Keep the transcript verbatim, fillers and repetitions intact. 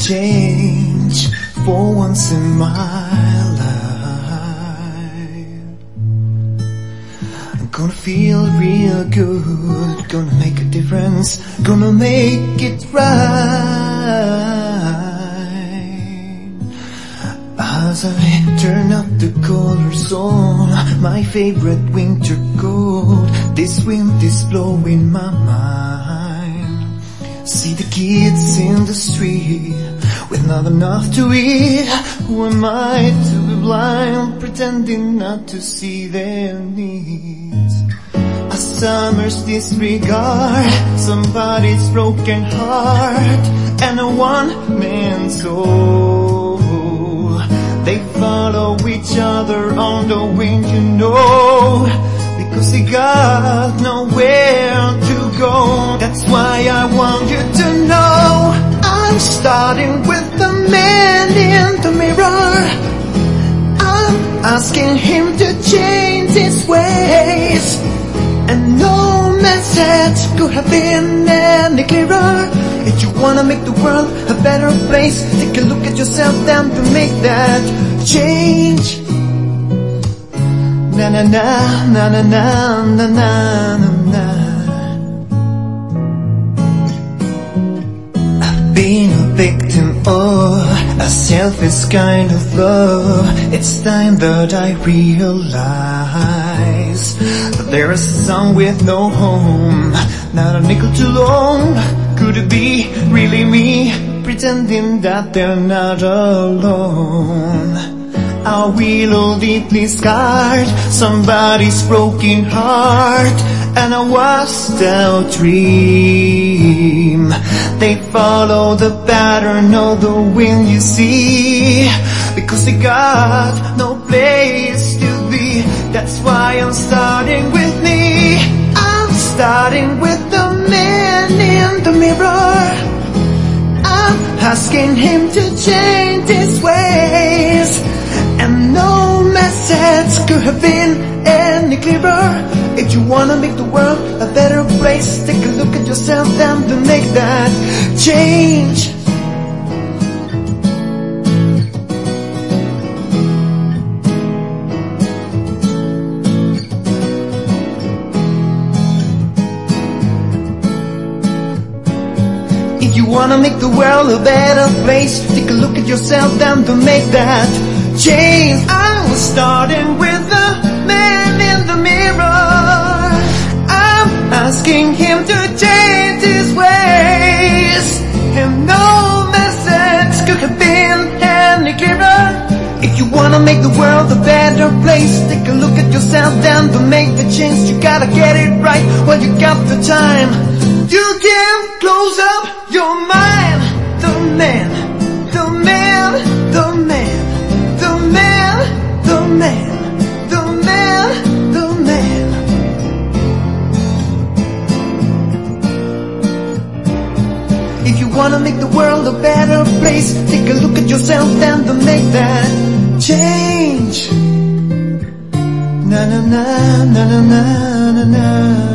change for once in my life. I'm gonna feel real good, gonna make a difference, gonna make it right. As I turn up the colors on my favorite winter coat, this wind is blowing my mind. See the kids in the street with not enough to eat. Who am I to be blind, pretending not to see their needs? A summer's disregard, somebody's broken heart, and a one-man soul. They follow each other on the wind, you know, because they got nowhere to go. That's why I want you to know I'm starting with the man in the mirror. I'm asking him to change his ways, and no message could have been any clearer. If you wanna make the world a better place, take a look at yourself down to make that change. Na na na na na na na na na. I've been a victim of a selfish kind of love. It's time that I realize that there is some with no home, not a nickel too long. Could it be really me, pretending that they're not alone? Are we all deeply scarred, somebody's broken heart, and a washed out dream? They follow the pattern of the wind, you see, because they got no place to be. That's why I'm starting with me. I'm starting with the man in the mirror. I'm asking him to change his ways, and no message could have been any clearer. If you wanna make the world a better place, take a look at yourself and to make that change. If you wanna make the world a better place, take a look at yourself and to make that change. I was starting with the man in the mirror. I'm asking him to change his ways, and no message could have been any clearer. If you wanna make the world a better place, take a look at yourself and to make the change. You gotta get it right while you got the time. You can close up your mind. The man, the man, the man, the man, the man, the man, the man. If you wanna make the world a better place, take a look at yourself and to make that change. Na na na na na na na na.